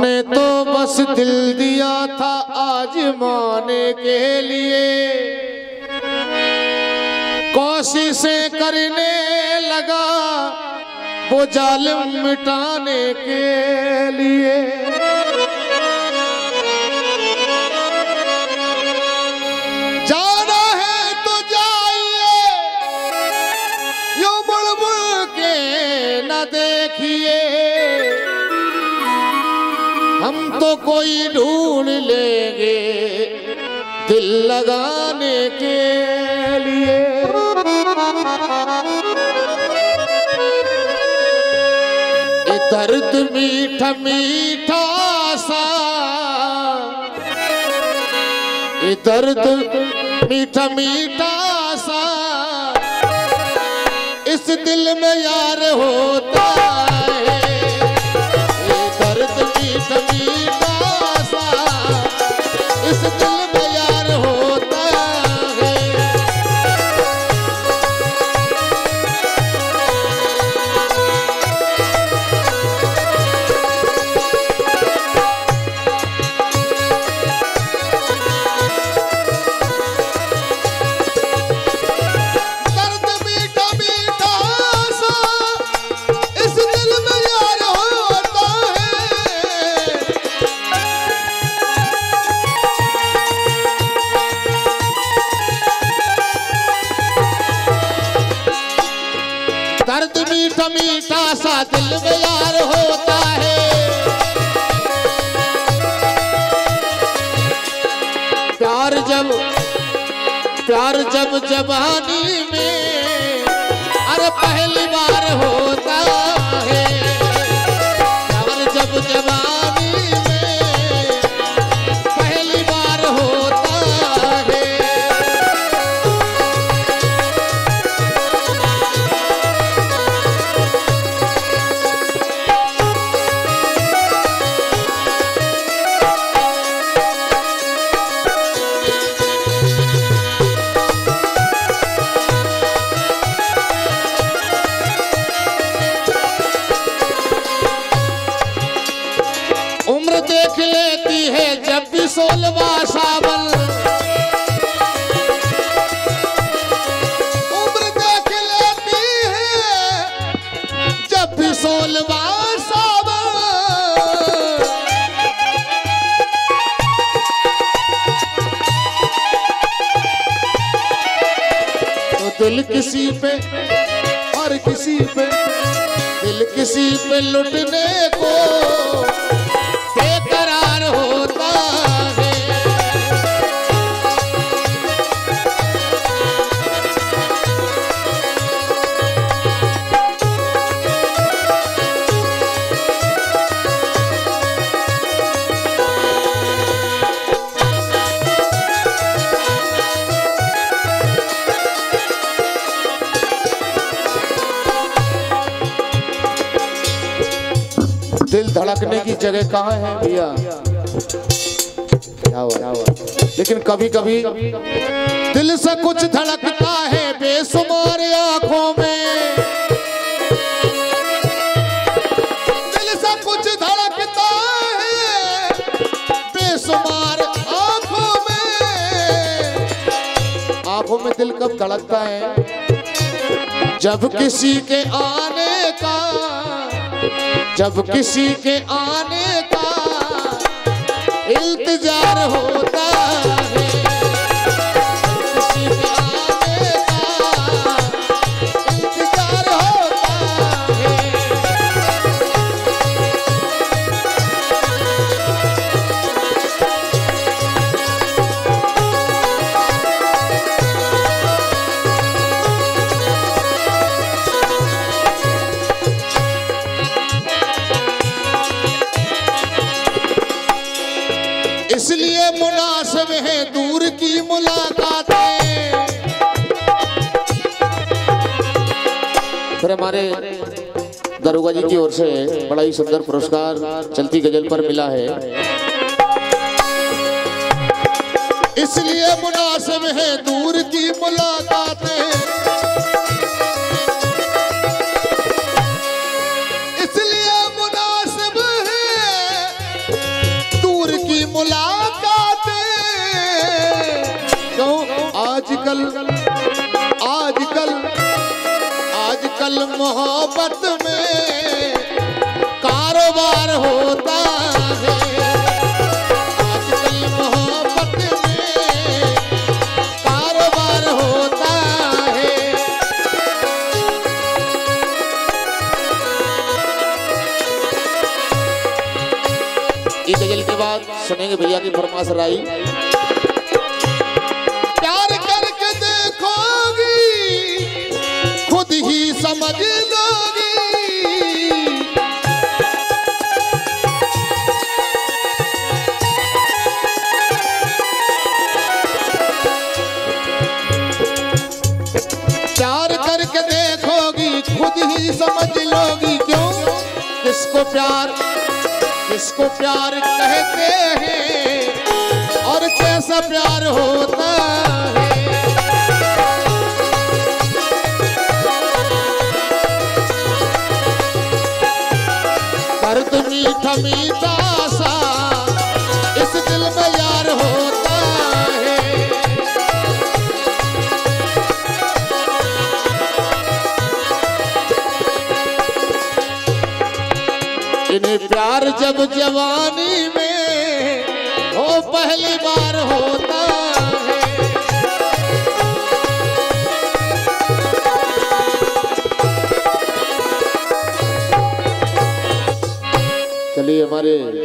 हमने तो बस दिल दिया था आजमाने के लिए, कोशिशें करने लगा वो जालिम मिटाने के लिए। जाना है तो जाइए, यूं मुड़ मुड़ के न देखिए, हम तो कोई ढूंढ लेंगे दिल लगाने के लिए। ये दर्द मीठा मीठा सा, ये दर्द मीठा मीठा सा इस दिल में यार होता है। ये दर्द मीठा मीठा सा इस दिल में यार होता है। दर्द मीठा मीठा सा दिल में यार होता है। प्यार जब जवानी में अरे पहली बार होता है। प्यार जब जवानी में पहली बार होता है। उम्र देख लेती है जब भी 16वां सावन, उम्र देख लेती है जब भी 16वां सावन। तो दिल किसी पे और किसी पे, दिल किसी पे लुटने को बेकरार होता है। दिल धड़कने की जगह कहाँ है भैया? क्या हुआ? लेकिन कभी कभी दिल से कुछ धड़कता है बेशुमार आंखों में। दिल से कुछ धड़कता है बेशुमार आंखों में। आंखों में दिल कब धड़कता है? जब किसी के आने का, जब किसी के आने का इंतजार होता है। किसी के आने का इंतजार होता है। इसलिए मुनासिब है दूर की मुलाकातें। फिर हमारे दरोगा जी की ओर से बड़ा ही सुंदर पुरस्कार चलती गजल पर मिला है। इसलिए मुनासिब है दूर की मुलाकातें, इसलिए मुनासिब है आजकल आजकल आजकल मोहब्बत में कारोबार होता है। आजकल मोहब्बत में कारोबार होता है। इस गजल के बाद सुनेंगे भैया की फरमाइश राई। प्यार करके देखोगी खुद ही समझ लोगी। प्यार करके देखोगी खुद ही समझ लोगी। क्यों? किसको प्यार कहते हैं और कैसा प्यार होता है। दर्द मीठा मीठा सा इस दिल में यार होता है। इन्हें प्यार जब जवानी में हो पहली बार होता है। चलिए हमारे